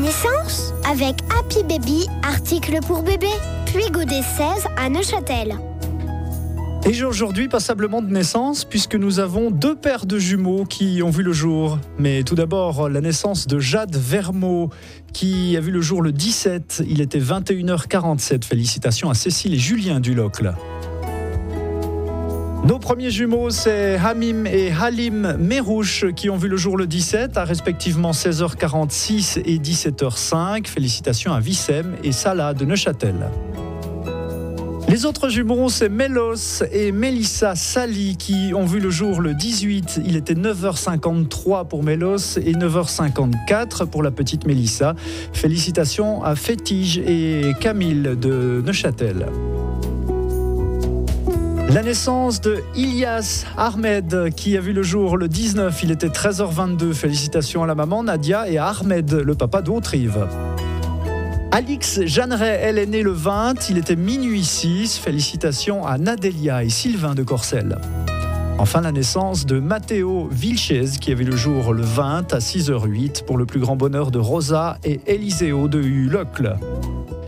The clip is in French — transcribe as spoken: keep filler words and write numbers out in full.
Naissance avec Happy Baby, article pour bébé, puis Godet seize à Neuchâtel. Et j'ai aujourd'hui passablement de naissance puisque nous avons deux paires de jumeaux qui ont vu le jour. Mais tout d'abord, la naissance de Jade Vermeau qui a vu le jour le dix-sept. Il était vingt et une heures quarante-sept. Félicitations à Cécile et Julien du Locle. Nos premiers jumeaux, c'est Hamim et Halim Merouche qui ont vu le jour le dix-sept à respectivement seize heures quarante-six et dix-sept heures cinq. Félicitations à Wissem et Salah de Neuchâtel. Les autres jumeaux, c'est Mélos et Mélissa Sali qui ont vu le jour le dix-huit. Il était neuf heures cinquante-trois pour Mélos et neuf heures cinquante-quatre pour la petite Mélissa. Félicitations à Fétige et Camille de Neuchâtel. La naissance de Ilyas Ahmed qui a vu le jour le dix-neuf. Il était treize heures vingt-deux. Félicitations à la maman Nadia et à Ahmed, le papa d'Autrive. Alix Jeanneret, elle est née le vingt, il était minuit six. Félicitations à Nadélia et Sylvain de Corcelles. Enfin, la naissance de Matteo Vilches qui avait le jour le vingt à six heures huit pour le plus grand bonheur de Rosa et Eliseo de Locle.